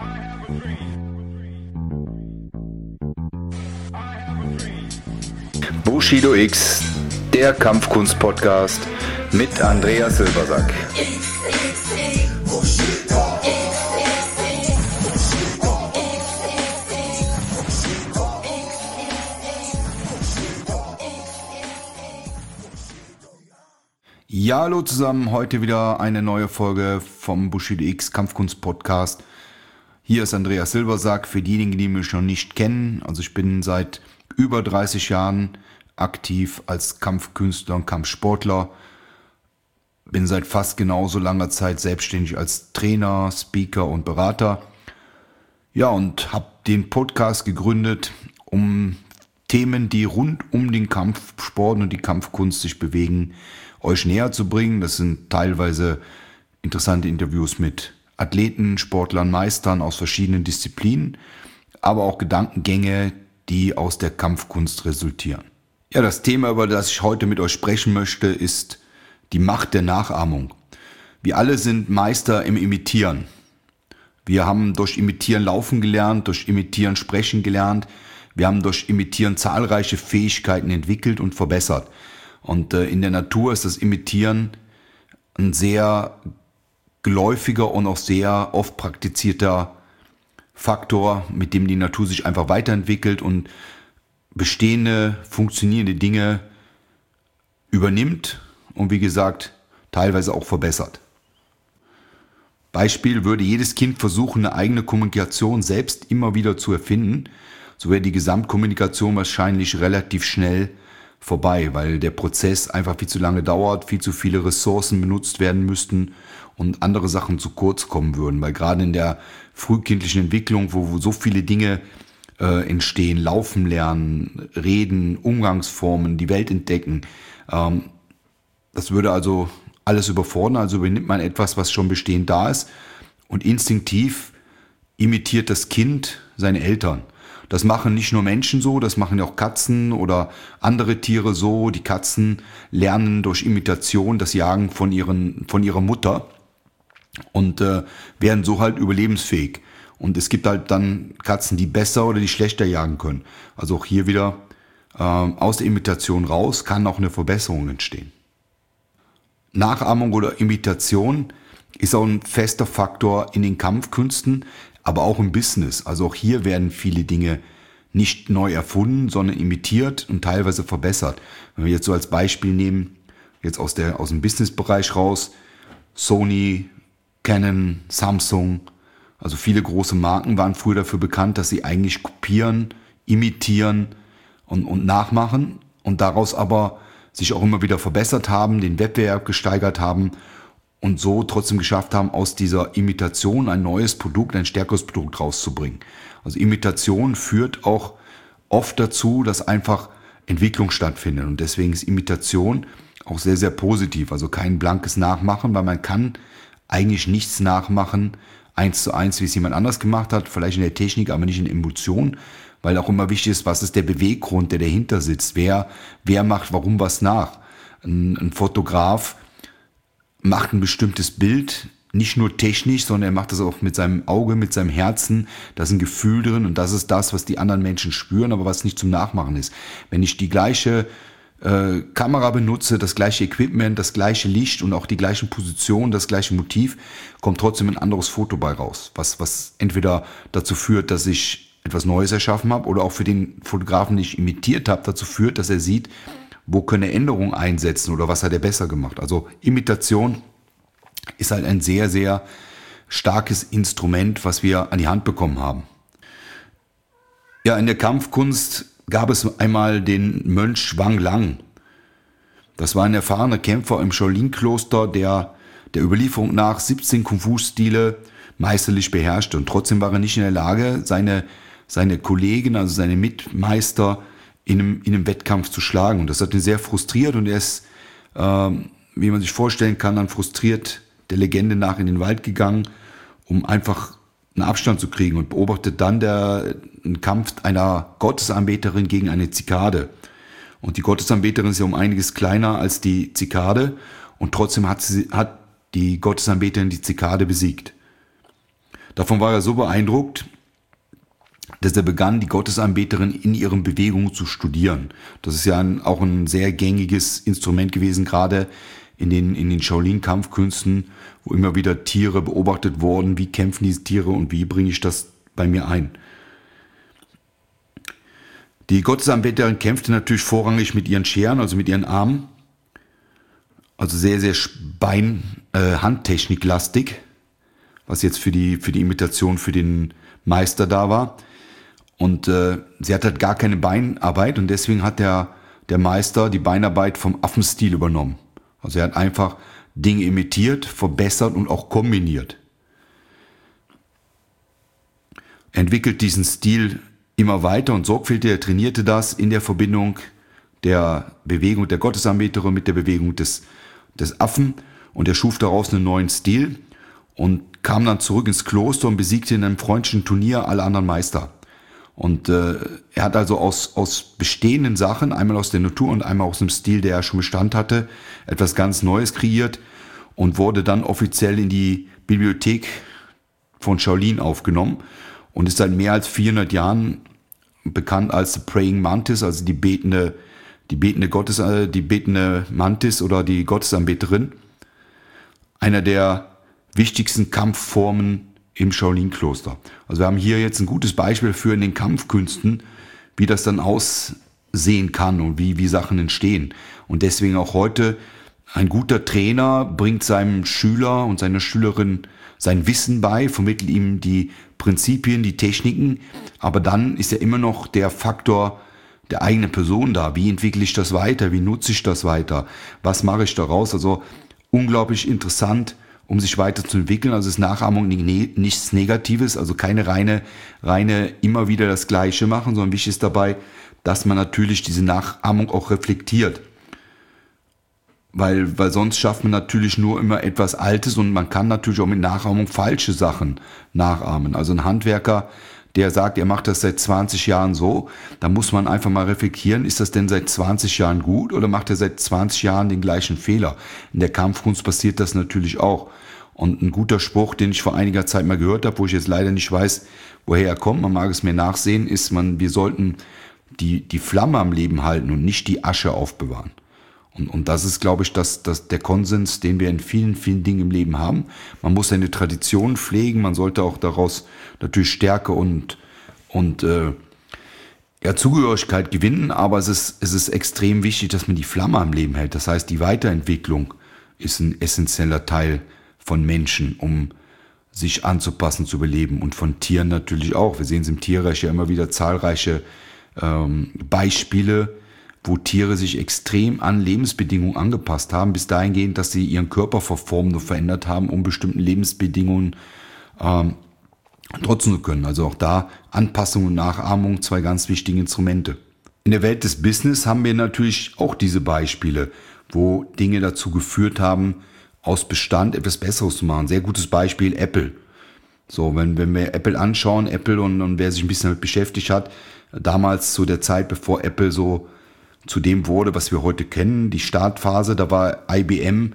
Bushido X, der Kampfkunst-Podcast mit Andreas Silbersack. Ja, hallo zusammen, heute wieder eine neue Folge vom Bushido X Kampfkunst-Podcast. Hier ist Andreas Silbersack, für diejenigen, die mich noch nicht kennen. Also ich bin seit über 30 Jahren aktiv als Kampfkünstler und Kampfsportler. Bin seit fast genauso langer Zeit selbstständig als Trainer, Speaker und Berater. Ja, und habe den Podcast gegründet, um Themen, die rund um den Kampfsport und die Kampfkunst sich bewegen, euch näher zu bringen. Das sind teilweise interessante Interviews mit Athleten, Sportlern, Meistern aus verschiedenen Disziplinen, aber auch Gedankengänge, die aus der Kampfkunst resultieren. Ja, das Thema, über das ich heute mit euch sprechen möchte, ist die Macht der Nachahmung. Wir alle sind Meister im Imitieren. Wir haben durch Imitieren laufen gelernt, durch Imitieren sprechen gelernt. Wir haben durch Imitieren zahlreiche Fähigkeiten entwickelt und verbessert. Und in der Natur ist das Imitieren ein sehr geläufiger und auch sehr oft praktizierter Faktor, mit dem die Natur sich einfach weiterentwickelt und bestehende, funktionierende Dinge übernimmt und wie gesagt, teilweise auch verbessert. Beispiel: würde jedes Kind versuchen, eine eigene Kommunikation selbst immer wieder zu erfinden, so wäre die Gesamtkommunikation wahrscheinlich relativ schnell vorbei, weil der Prozess einfach viel zu lange dauert, viel zu viele Ressourcen benutzt werden müssten und andere Sachen zu kurz kommen würden, weil gerade in der frühkindlichen Entwicklung, wo so viele Dinge entstehen, laufen lernen, reden, Umgangsformen, die Welt entdecken, das würde also alles überfordern. Also übernimmt man etwas, was schon bestehend da ist, und instinktiv imitiert das Kind seine Eltern. Das machen nicht nur Menschen so, das machen auch Katzen oder andere Tiere so. Die Katzen lernen durch Imitation das Jagen von ihrer Mutter und werden so halt überlebensfähig. Und es gibt halt dann Katzen, die besser oder die schlechter jagen können. Also auch hier wieder aus der Imitation raus kann auch eine Verbesserung entstehen. Nachahmung oder Imitation ist auch ein fester Faktor in den Kampfkünsten, aber auch im Business. Also auch hier werden viele Dinge nicht neu erfunden, sondern imitiert und teilweise verbessert. Wenn wir jetzt so als Beispiel nehmen, jetzt aus dem Businessbereich raus, Sony, Canon, Samsung, also viele große Marken waren früher dafür bekannt, dass sie eigentlich kopieren, imitieren und nachmachen und daraus aber sich auch immer wieder verbessert haben, den Wettbewerb gesteigert haben und so trotzdem geschafft haben, aus dieser Imitation ein neues Produkt, ein stärkeres Produkt rauszubringen. Also Imitation führt auch oft dazu, dass einfach Entwicklung stattfindet, und deswegen ist Imitation auch sehr, sehr positiv. Also kein blankes Nachmachen, weil man kann eigentlich nichts nachmachen, 1:1, wie es jemand anders gemacht hat, vielleicht in der Technik, aber nicht in der Emotion, weil auch immer wichtig ist, was ist der Beweggrund, der dahinter sitzt, wer macht warum was nach. Ein Fotograf macht ein bestimmtes Bild, nicht nur technisch, sondern er macht das auch mit seinem Auge, mit seinem Herzen. Da ist ein Gefühl drin und das ist das, was die anderen Menschen spüren, aber was nicht zum Nachmachen ist. Wenn ich die gleiche Kamera benutze, das gleiche Equipment, das gleiche Licht und auch die gleichen Positionen, das gleiche Motiv, kommt trotzdem ein anderes Foto bei raus, was entweder dazu führt, dass ich etwas Neues erschaffen habe, oder auch für den Fotografen, den ich imitiert habe, dazu führt, dass er sieht, wo können er Änderungen einsetzen oder was hat er besser gemacht. Also Imitation ist halt ein sehr, sehr starkes Instrument, was wir an die Hand bekommen haben. Ja, in der Kampfkunst gab es einmal den Mönch Wang Lang. Das war ein erfahrener Kämpfer im Shaolin-Kloster, der Überlieferung nach 17 Kung-Fu-Stile meisterlich beherrschte. Und trotzdem war er nicht in der Lage, seine Kollegen, also seine Mitmeister, in einem Wettkampf zu schlagen. Und das hat ihn sehr frustriert, und er ist, wie man sich vorstellen kann, dann frustriert der Legende nach in den Wald gegangen, um einfach einen Abstand zu kriegen, und beobachtet dann einen Kampf einer Gottesanbeterin gegen eine Zikade. Und die Gottesanbeterin ist ja um einiges kleiner als die Zikade, und trotzdem hat die Gottesanbeterin die Zikade besiegt. Davon war er so beeindruckt, dass er begann, die Gottesanbeterin in ihren Bewegungen zu studieren. Das ist ja auch ein sehr gängiges Instrument gewesen, gerade in den Shaolin-Kampfkünsten, wo immer wieder Tiere beobachtet wurden. Wie kämpfen diese Tiere und wie bringe ich das bei mir ein? Die Gottesanbeterin kämpfte natürlich vorrangig mit ihren Scheren, also mit ihren Armen. Also sehr, sehr Handtechnik-lastig, was jetzt für die Imitation für den Meister da war. Und sie hat halt gar keine Beinarbeit und deswegen hat der Meister die Beinarbeit vom Affenstil übernommen. Also er hat einfach Dinge imitiert, verbessert und auch kombiniert. Er entwickelt diesen Stil immer weiter und sorgfältig. Er trainierte das in der Verbindung der Bewegung der Gottesanbeterin mit der Bewegung des Affen und er schuf daraus einen neuen Stil und kam dann zurück ins Kloster und besiegte in einem freundlichen Turnier alle anderen Meister. Und er hat also aus bestehenden Sachen, einmal aus der Natur und einmal aus dem Stil, der er schon Bestand hatte, etwas ganz Neues kreiert und wurde dann offiziell in die Bibliothek von Shaolin aufgenommen und ist seit mehr als 400 Jahren bekannt als The Praying Mantis, also die betende Mantis oder die Gottesanbeterin. Einer der wichtigsten Kampfformen im Shaolin-Kloster. Also wir haben hier jetzt ein gutes Beispiel für in den Kampfkünsten, wie das dann aussehen kann und wie Sachen entstehen. Und deswegen auch heute ein guter Trainer bringt seinem Schüler und seiner Schülerin sein Wissen bei, vermittelt ihm die Prinzipien, die Techniken, aber dann ist ja immer noch der Faktor der eigenen Person da. Wie entwickle ich das weiter? Wie nutze ich das weiter? Was mache ich daraus? Also unglaublich interessant, um sich weiterzuentwickeln. Also ist Nachahmung nichts Negatives, also keine reine immer wieder das Gleiche machen, sondern wichtig ist dabei, dass man natürlich diese Nachahmung auch reflektiert. Weil sonst schafft man natürlich nur immer etwas Altes und man kann natürlich auch mit Nachahmung falsche Sachen nachahmen. Also ein Handwerker, der sagt, er macht das seit 20 Jahren so, da muss man einfach mal reflektieren, ist das denn seit 20 Jahren gut oder macht er seit 20 Jahren den gleichen Fehler? In der Kampfkunst passiert das natürlich auch. Und ein guter Spruch, den ich vor einiger Zeit mal gehört habe, wo ich jetzt leider nicht weiß, woher er kommt, man mag es mir nachsehen, ist, wir sollten die Flamme am Leben halten und nicht die Asche aufbewahren. Und das ist, glaube ich, der Konsens, den wir in vielen, vielen Dingen im Leben haben. Man muss seine Tradition pflegen, man sollte auch daraus natürlich Stärke und Zugehörigkeit gewinnen, aber es ist extrem wichtig, dass man die Flamme am Leben hält. Das heißt, die Weiterentwicklung ist ein essentieller Teil von Menschen, um sich anzupassen, zu überleben und von Tieren natürlich auch. Wir sehen es im Tierreich ja immer wieder zahlreiche Beispiele, wo Tiere sich extrem an Lebensbedingungen angepasst haben, bis dahingehend, dass sie ihren Körper verformt und verändert haben, um bestimmten Lebensbedingungen trotzen zu können. Also auch da Anpassung und Nachahmung, zwei ganz wichtige Instrumente. In der Welt des Business haben wir natürlich auch diese Beispiele, wo Dinge dazu geführt haben, aus Bestand etwas Besseres zu machen. Sehr gutes Beispiel Apple. So, wenn wir Apple anschauen, Apple und wer sich ein bisschen damit beschäftigt hat, damals zu der Zeit, bevor Apple so zu dem wurde, was wir heute kennen, die Startphase, da war IBM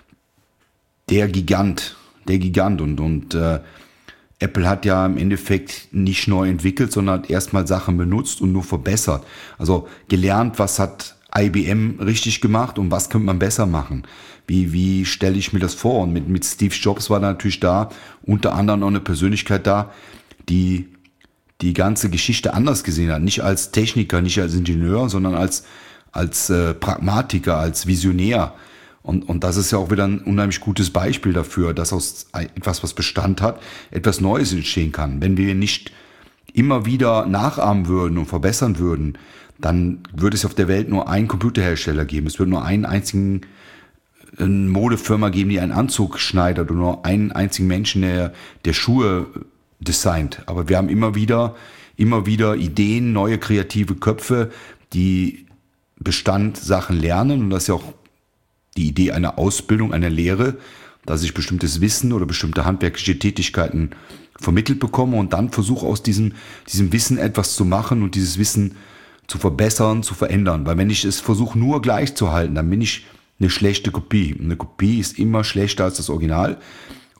der Gigant und Apple hat ja im Endeffekt nicht neu entwickelt, sondern hat erstmal Sachen benutzt und nur verbessert. Also gelernt, was hat IBM richtig gemacht und was könnte man besser machen. Wie stelle ich mir das vor? Und mit Steve Jobs war da natürlich da unter anderem noch eine Persönlichkeit da, die ganze Geschichte anders gesehen hat. Nicht als Techniker, nicht als Ingenieur, sondern als Pragmatiker, als Visionär. Und das ist ja auch wieder ein unheimlich gutes Beispiel dafür, dass aus etwas, was Bestand hat, etwas Neues entstehen kann. Wenn wir nicht immer wieder nachahmen würden und verbessern würden, dann würde es auf der Welt nur einen Computerhersteller geben. Es würde nur einen einzigen Modefirma geben, die einen Anzug schneidet oder nur einen einzigen Menschen, der Schuhe designt. Aber wir haben immer wieder Ideen, neue kreative Köpfe, die Bestandsachen lernen. Und das ist ja auch die Idee einer Ausbildung, einer Lehre, dass ich bestimmtes Wissen oder bestimmte handwerkliche Tätigkeiten vermittelt bekomme und dann versuche aus diesem Wissen etwas zu machen und dieses Wissen zu verbessern, zu verändern. Weil wenn ich es versuche nur gleich zu halten, dann bin ich eine schlechte Kopie. Eine Kopie ist immer schlechter als das Original.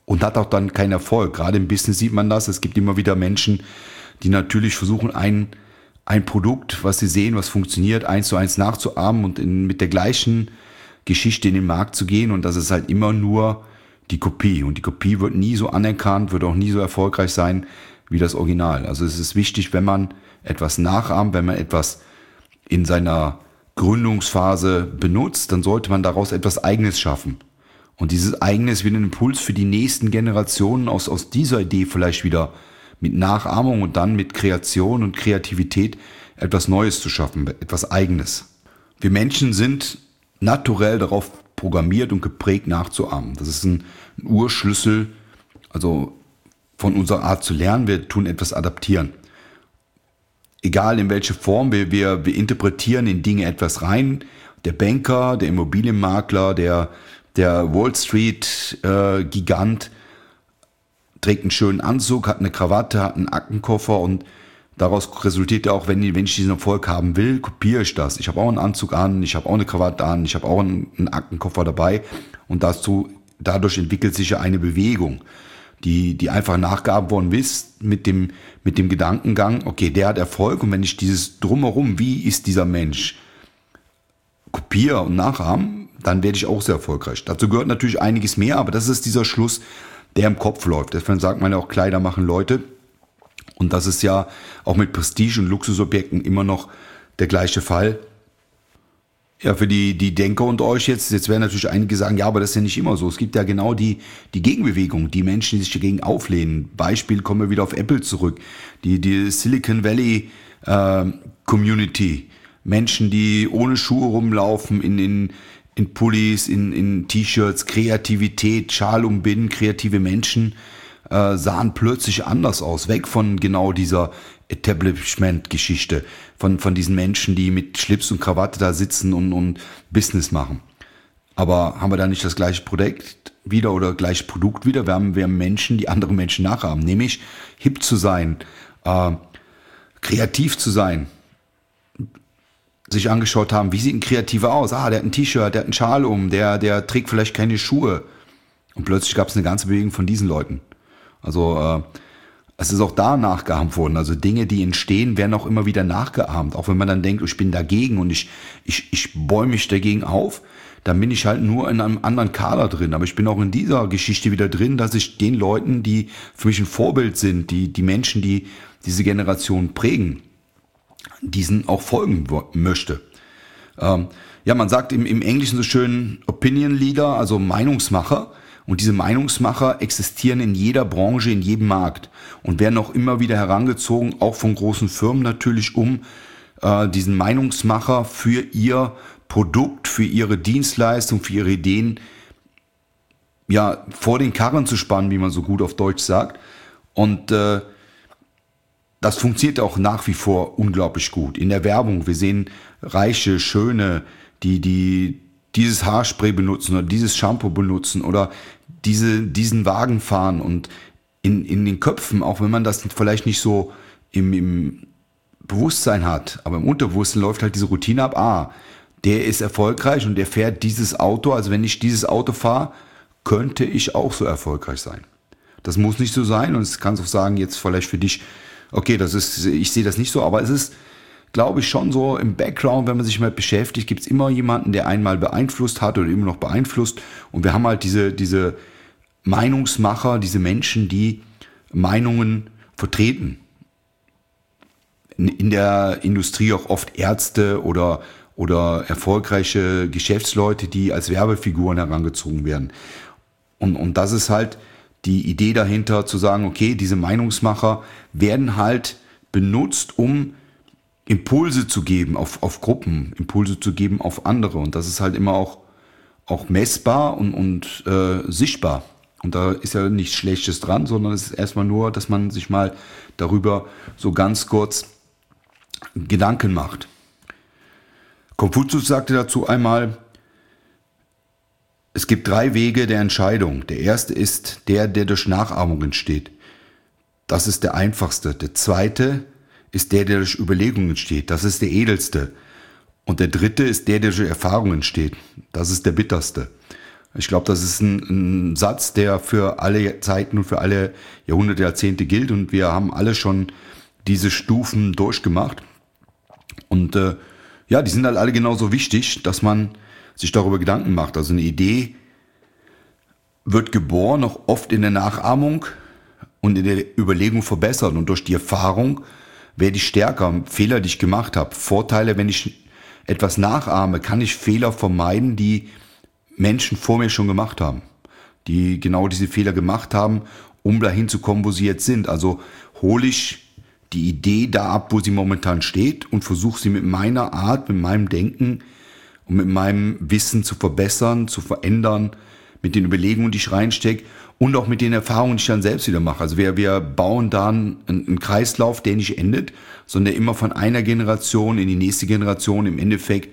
und hat auch dann keinen Erfolg. Gerade im Business sieht man das. Es gibt immer wieder Menschen, die natürlich versuchen, ein Produkt, was sie sehen, was funktioniert, 1:1 nachzuahmen und mit der gleichen Geschichte in den Markt zu gehen. Und das ist halt immer nur die Kopie. Und die Kopie wird nie so anerkannt, wird auch nie so erfolgreich sein wie das Original. Also es ist wichtig, wenn man etwas nachahmt, wenn man etwas in seiner Gründungsphase benutzt, dann sollte man daraus etwas Eigenes schaffen. Und dieses Eigenes wird ein Impuls für die nächsten Generationen aus dieser Idee vielleicht wieder mit Nachahmung und dann mit Kreation und Kreativität etwas Neues zu schaffen, etwas Eigenes. Wir Menschen sind naturell darauf programmiert und geprägt nachzuahmen. Das ist ein Urschlüssel, also von unserer Art zu lernen. Wir tun etwas adaptieren. Egal in welche Form, wir interpretieren in Dinge etwas rein. Der Banker, der Immobilienmakler, der Wall Street Gigant trägt einen schönen Anzug, hat eine Krawatte, hat einen Aktenkoffer und daraus resultiert ja auch, wenn ich diesen Erfolg haben will, kopiere ich das. Ich habe auch einen Anzug an, ich habe auch eine Krawatte an, ich habe auch einen Aktenkoffer dabei und dadurch entwickelt sich ja eine Bewegung, die einfach nachgeahmt worden ist mit dem Gedankengang, okay, der hat Erfolg und wenn ich dieses Drumherum, wie ist dieser Mensch, kopiere und nachahme, dann werde ich auch sehr erfolgreich. Dazu gehört natürlich einiges mehr, aber das ist dieser Schluss, der im Kopf läuft. Deswegen sagt man ja auch, Kleider machen Leute. Und das ist ja auch mit Prestige- und Luxusobjekten immer noch der gleiche Fall. Ja, für die Denker unter euch jetzt werden natürlich einige sagen, ja, aber das ist ja nicht immer so. Es gibt ja genau die Gegenbewegung, die Menschen, die sich dagegen auflehnen. Beispiel, kommen wir wieder auf Apple zurück. Die Silicon Valley Community. Menschen, die ohne Schuhe rumlaufen, in Pullis, in T-Shirts, Kreativität, Schal umbinden, kreative Menschen sahen plötzlich anders aus. Weg von genau dieser Establishment-Geschichte, von diesen Menschen, die mit Schlips und Krawatte da sitzen und Business machen. Aber haben wir da nicht das gleiche Produkt wieder oder gleiche Produkt wieder? Wir haben Menschen, die andere Menschen nachahmen, nämlich hip zu sein, kreativ zu sein. Sich angeschaut haben, wie sieht ein Kreativer aus? Der hat ein T-Shirt, der hat einen Schal um, der trägt vielleicht keine Schuhe. Und plötzlich gab es eine ganze Bewegung von diesen Leuten. Also es ist auch da nachgeahmt worden. Also Dinge, die entstehen, werden auch immer wieder nachgeahmt. Auch wenn man dann denkt, ich bin dagegen und ich bäume mich dagegen auf, dann bin ich halt nur in einem anderen Kader drin. Aber ich bin auch in dieser Geschichte wieder drin, dass ich den Leuten, die für mich ein Vorbild sind, die Menschen, die diese Generation prägen, diesen auch folgen möchte. Man sagt im Englischen so schön Opinion Leader, also Meinungsmacher. Und diese Meinungsmacher existieren in jeder Branche, in jedem Markt und werden auch immer wieder herangezogen, auch von großen Firmen natürlich, um diesen Meinungsmacher für ihr Produkt, für ihre Dienstleistung, für ihre Ideen vor den Karren zu spannen, wie man so gut auf Deutsch sagt. Und das funktioniert auch nach wie vor unglaublich gut. In der Werbung, wir sehen reiche, schöne, die dieses Haarspray benutzen oder dieses Shampoo benutzen oder diesen Wagen fahren und in den Köpfen, auch wenn man das vielleicht nicht so im Bewusstsein hat, aber im Unterbewusstsein läuft halt diese Routine ab, der ist erfolgreich und der fährt dieses Auto, also wenn ich dieses Auto fahre, könnte ich auch so erfolgreich sein. Das muss nicht so sein und es kannst auch sagen, jetzt vielleicht für dich, okay, ich sehe das nicht so, aber es ist, glaube ich, schon so im Background, wenn man sich mal beschäftigt, gibt es immer jemanden, der einmal beeinflusst hat oder immer noch beeinflusst. Und wir haben halt diese Meinungsmacher, diese Menschen, die Meinungen vertreten. In der Industrie auch oft Ärzte oder erfolgreiche Geschäftsleute, die als Werbefiguren herangezogen werden. Und das ist halt die Idee dahinter, zu sagen, okay, diese Meinungsmacher werden halt benutzt, um Impulse zu geben auf Gruppen, Impulse zu geben auf andere. Und das ist halt immer auch messbar und sichtbar. Und da ist ja nichts Schlechtes dran, sondern es ist erstmal nur, dass man sich mal darüber so ganz kurz Gedanken macht. Konfuzius sagte dazu einmal, es gibt 3 Wege der Entscheidung. Der erste ist der durch Nachahmung entsteht. Das ist der einfachste. Der zweite ist der durch Überlegung entsteht. Das ist der edelste. Und der dritte ist der durch Erfahrung entsteht. Das ist der bitterste. Ich glaube, das ist ein Satz, der für alle Zeiten und für alle Jahrhunderte, Jahrzehnte gilt. Und wir haben alle schon diese Stufen durchgemacht. Und ja, die sind halt alle genauso wichtig, dass man sich darüber Gedanken macht. Also eine Idee wird geboren, auch oft in der Nachahmung und in der Überlegung verbessert. Und durch die Erfahrung werde ich stärker. Fehler, die ich gemacht habe. Vorteile, wenn ich etwas nachahme, kann ich Fehler vermeiden, die Menschen vor mir schon gemacht haben. Die genau diese Fehler gemacht haben, um dahin zu kommen, wo sie jetzt sind. Also hole ich die Idee da ab, wo sie momentan steht und versuche sie mit meiner Art, mit meinem Denken und mit meinem Wissen zu verbessern, zu verändern, mit den Überlegungen, die ich reinstecke und auch mit den Erfahrungen, die ich dann selbst wieder mache. Also wir bauen da einen Kreislauf, der nicht endet, sondern der immer von einer Generation in die nächste Generation im Endeffekt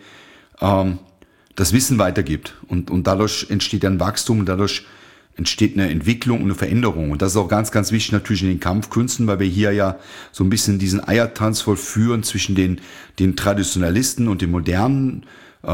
das Wissen weitergibt. Und dadurch entsteht ein Wachstum und dadurch entsteht eine Entwicklung und eine Veränderung. Und das ist auch ganz, ganz wichtig natürlich in den Kampfkünsten, weil wir hier ja so ein bisschen diesen Eiertanz vollführen zwischen den Traditionalisten und den Modernen,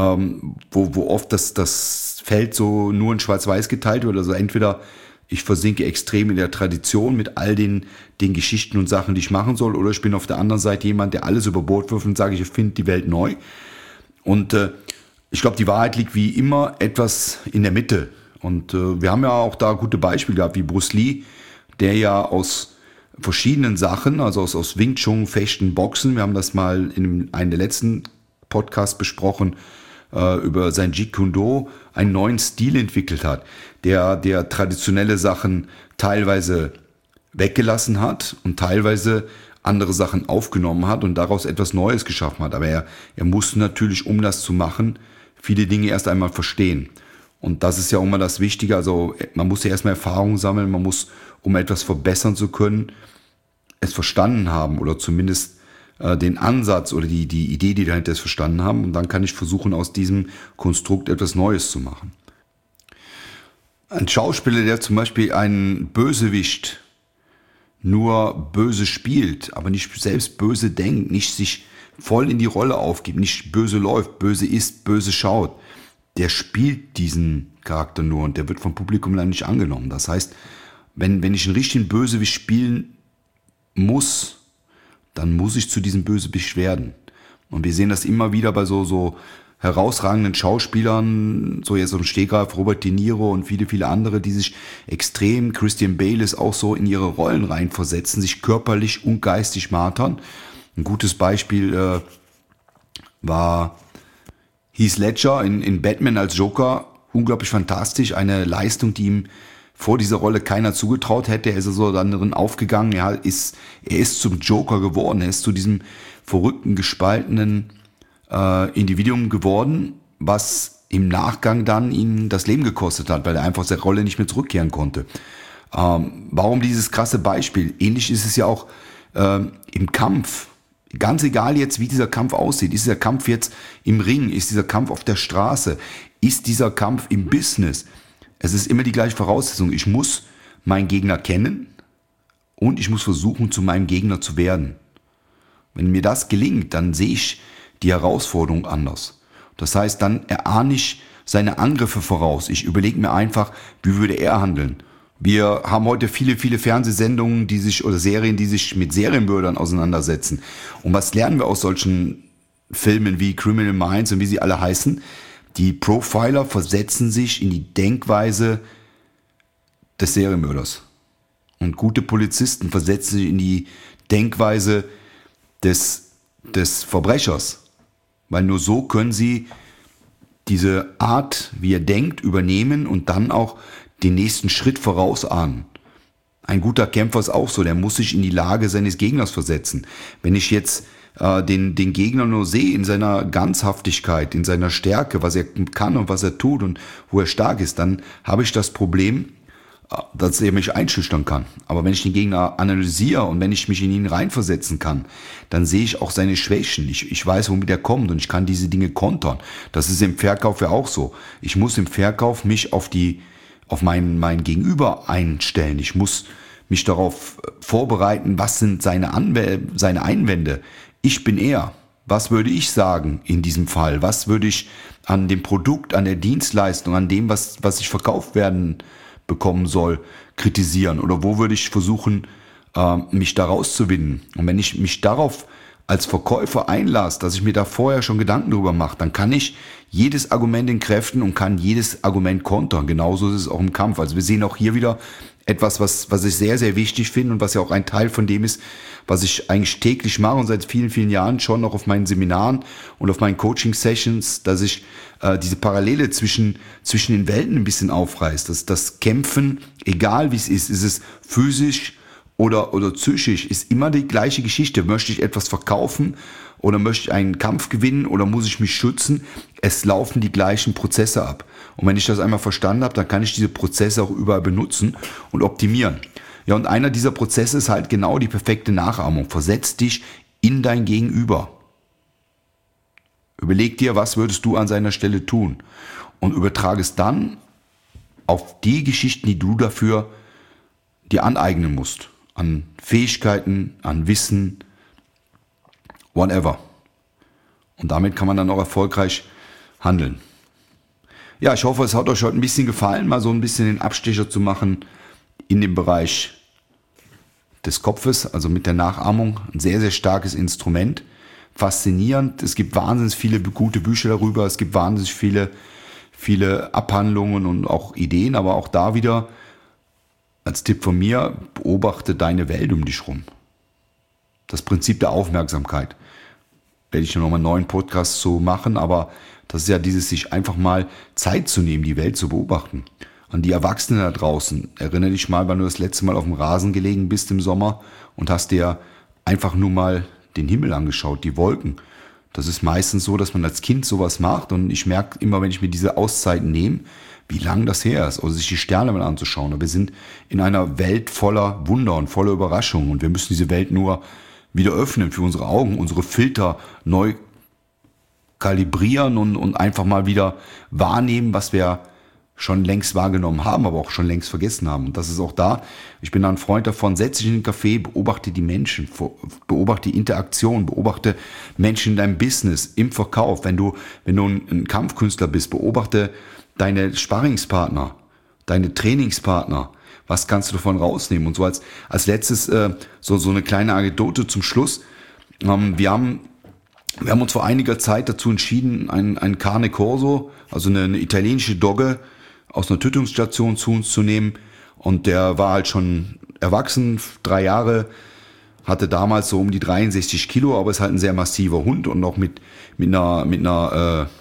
wo oft das Feld so nur in Schwarz-Weiß geteilt wird. Also entweder ich versinke extrem in der Tradition mit all den Geschichten und Sachen, die ich machen soll, oder ich bin auf der anderen Seite jemand, der alles über Bord wirft und sage, ich finde die Welt neu. Und ich glaube, die Wahrheit liegt wie immer etwas in der Mitte. Und wir haben ja auch da gute Beispiele gehabt, wie Bruce Lee, der ja aus verschiedenen Sachen, also aus Wing Chun, Fechten, Boxen, wir haben das mal in einem der letzten Podcasts besprochen, über sein Jeet Kune Do, einen neuen Stil entwickelt hat, der traditionelle Sachen teilweise weggelassen hat und teilweise andere Sachen aufgenommen hat und daraus etwas Neues geschaffen hat. Aber er musste natürlich, um das zu machen, viele Dinge erst einmal verstehen. Und das ist ja auch immer das Wichtige. Also man muss ja erstmal Erfahrung sammeln, man muss, um etwas verbessern zu können, es verstanden haben oder zumindest den Ansatz oder die Idee, die dahinter ist, verstanden haben. Und dann kann ich versuchen, aus diesem Konstrukt etwas Neues zu machen. Ein Schauspieler, der zum Beispiel einen Bösewicht nur böse spielt, aber nicht selbst böse denkt, nicht sich voll in die Rolle aufgibt, nicht böse läuft, böse ist, böse schaut, der spielt diesen Charakter nur und der wird vom Publikum dann nicht angenommen. Das heißt, wenn ich einen richtigen Bösewicht spielen muss, dann muss ich zu diesem Bösewicht werden. Und wir sehen das immer wieder bei so herausragenden Schauspielern, so jetzt im Stegreif Robert De Niro und viele, viele andere, die sich extrem, Christian Bale ist auch so in ihre Rollen reinversetzen, sich körperlich und geistig martern. Ein gutes Beispiel war Heath Ledger in Batman als Joker, unglaublich fantastisch, eine Leistung, die ihm vor dieser Rolle keiner zugetraut hätte. Er ist so dann drin aufgegangen, er ist zum Joker geworden, er ist zu diesem verrückten, gespaltenen Individuum geworden, was im Nachgang dann ihn das Leben gekostet hat, weil er einfach aus der Rolle nicht mehr zurückkehren konnte. Warum dieses krasse Beispiel? Ähnlich ist es ja auch im Kampf. Ganz egal jetzt, wie dieser Kampf aussieht. Ist dieser Kampf jetzt im Ring? Ist dieser Kampf auf der Straße? Ist dieser Kampf im Business? Es ist immer die gleiche Voraussetzung. Ich muss meinen Gegner kennen und ich muss versuchen, zu meinem Gegner zu werden. Wenn mir das gelingt, dann sehe ich die Herausforderung anders. Das heißt, dann erahne ich seine Angriffe voraus. Ich überlege mir einfach, wie würde er handeln. Wir haben heute viele, viele Fernsehsendungen, oder Serien, die sich mit Serienmördern auseinandersetzen. Und was lernen wir aus solchen Filmen wie Criminal Minds und wie sie alle heißen? Die Profiler versetzen sich in die Denkweise des Serienmörders. Und gute Polizisten versetzen sich in die Denkweise des Verbrechers. Weil nur so können sie diese Art, wie er denkt, übernehmen und dann auch den nächsten Schritt vorausahnen. Ein guter Kämpfer ist auch so, der muss sich in die Lage seines Gegners versetzen. Wenn ich jetzt den Gegner nur sehe in seiner Ganzhaftigkeit, in seiner Stärke, was er kann und was er tut und wo er stark ist, dann habe ich das Problem, dass er mich einschüchtern kann. Aber wenn ich den Gegner analysiere und wenn ich mich in ihn reinversetzen kann, dann sehe ich auch seine Schwächen. Ich weiß, womit er kommt und ich kann diese Dinge kontern. Das ist im Verkauf ja auch so. Ich muss im Verkauf mich auf mein Gegenüber einstellen. Ich muss mich darauf vorbereiten, was sind seine Einwände. Ich bin er. was würde ich sagen in diesem Fall? Was würde ich an dem Produkt, an der Dienstleistung, an dem, was ich verkauft werden bekommen soll, kritisieren? Oder wo würde ich versuchen, mich da rauszuwinden? Und wenn ich mich darauf als Verkäufer einlasse, dass ich mir da vorher schon Gedanken drüber mache, dann kann ich jedes Argument entkräften und kann jedes Argument kontern. Genauso ist es auch im Kampf. Also wir sehen auch hier wieder etwas, was ich sehr, sehr wichtig finde und was ja auch ein Teil von dem ist, was ich eigentlich täglich mache und seit vielen, vielen Jahren schon noch auf meinen Seminaren und auf meinen Coaching-Sessions, dass ich diese Parallele zwischen den Welten ein bisschen aufreiße. Dass das Kämpfen, egal wie es ist physisch oder psychisch, ist immer die gleiche Geschichte. Möchte ich etwas verkaufen oder möchte ich einen Kampf gewinnen oder muss ich mich schützen? Es laufen die gleichen Prozesse ab. Und wenn ich das einmal verstanden habe, dann kann ich diese Prozesse auch überall benutzen und optimieren. Ja, und einer dieser Prozesse ist halt genau die perfekte Nachahmung. Versetz dich in dein Gegenüber. Überleg dir, was würdest du an seiner Stelle tun? Und übertrage es dann auf die Geschichten, die du dafür dir aneignen musst. An Fähigkeiten, an Wissen, whatever. Und damit kann man dann auch erfolgreich handeln. Ja, ich hoffe, es hat euch heute ein bisschen gefallen, mal so ein bisschen den Abstecher zu machen in dem Bereich des Kopfes, also mit der Nachahmung. Ein sehr, sehr starkes Instrument. Faszinierend. Es gibt wahnsinnig viele gute Bücher darüber. Es gibt wahnsinnig viele Abhandlungen und auch Ideen. Aber auch da wieder als Tipp von mir, beobachte deine Welt um dich rum. Das Prinzip der Aufmerksamkeit. Werde ich noch mal einen neuen Podcast zu machen. Aber das ist ja dieses, sich einfach mal Zeit zu nehmen, die Welt zu beobachten. An die Erwachsenen da draußen. Erinnere dich mal, wann du das letzte Mal auf dem Rasen gelegen bist im Sommer und hast dir einfach nur mal den Himmel angeschaut, die Wolken. Das ist meistens so, dass man als Kind sowas macht und ich merke immer, wenn ich mir diese Auszeiten nehme, wie lang das her ist, also sich die Sterne mal anzuschauen. Aber wir sind in einer Welt voller Wunder und voller Überraschungen und wir müssen diese Welt nur wieder öffnen für unsere Augen, unsere Filter neu kalibrieren und einfach mal wieder wahrnehmen, was wir schon längst wahrgenommen haben, aber auch schon längst vergessen haben. Und das ist auch da. Ich bin da ein Freund davon, setz dich in den Café, beobachte die Menschen, beobachte die Interaktion, beobachte Menschen in deinem Business, im Verkauf. Wenn du ein Kampfkünstler bist, beobachte deine Sparringspartner, deine Trainingspartner. Was kannst du davon rausnehmen? Und so als letztes so eine kleine Anekdote zum Schluss. Wir haben uns vor einiger Zeit dazu entschieden, ein Cane Corso, also eine italienische Dogge, aus einer Tötungsstation zu uns zu nehmen. Und der war halt schon erwachsen, 3 Jahre, hatte damals so um die 63 Kilo, aber ist halt ein sehr massiver Hund und auch mit einer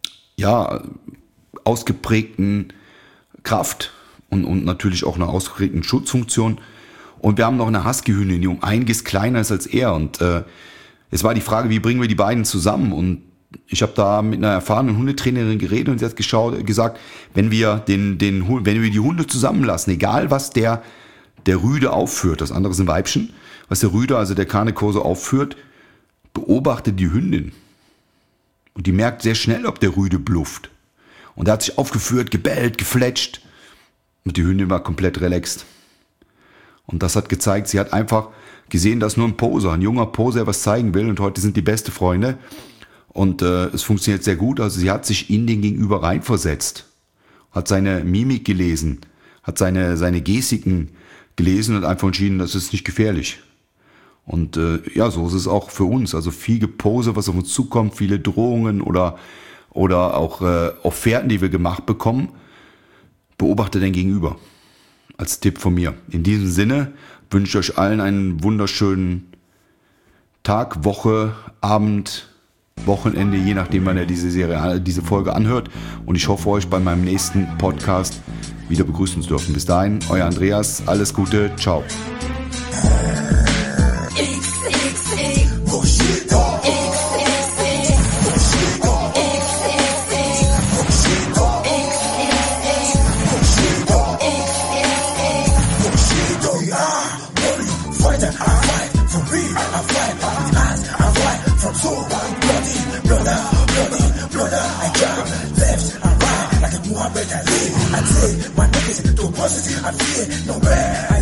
ausgeprägten Kraft und natürlich auch einer ausgeprägten Schutzfunktion. Und wir haben noch eine Husky-Hündin, die um einiges kleiner ist als er. Und es war die Frage, wie bringen wir die beiden zusammen? Und ich habe da mit einer erfahrenen Hundetrainerin geredet und sie hat gesagt, wenn wir die Hunde zusammenlassen, egal was der Rüde aufführt, das andere sind Weibchen, was der Rüde, also der Cane Corso aufführt, beobachte die Hündin. Und die merkt sehr schnell, ob der Rüde blufft. Und er hat sich aufgeführt, gebellt, gefletscht. Und die Hündin war komplett relaxed. Und das hat gezeigt, sie hat einfach gesehen, dass nur ein Poser, ein junger Poser, was zeigen will. Und heute sind die beste Freunde. Und es funktioniert sehr gut. Also sie hat sich in den Gegenüber reinversetzt, hat seine Mimik gelesen, hat seine Gestiken gelesen und einfach entschieden, das ist nicht gefährlich. Und so ist es auch für uns. Also viel Gepose, was auf uns zukommt, viele Drohungen oder auch Offerten, die wir gemacht bekommen, beobachte dein Gegenüber. Als Tipp von mir. In diesem Sinne wünsche ich euch allen einen wunderschönen Tag, Woche, Abend, Wochenende, je nachdem, wann ihr diese Folge anhört. Und ich hoffe, euch bei meinem nächsten Podcast wieder begrüßen zu dürfen. Bis dahin, euer Andreas. Alles Gute. Ciao. I say my niggas do positive, I fear no bad.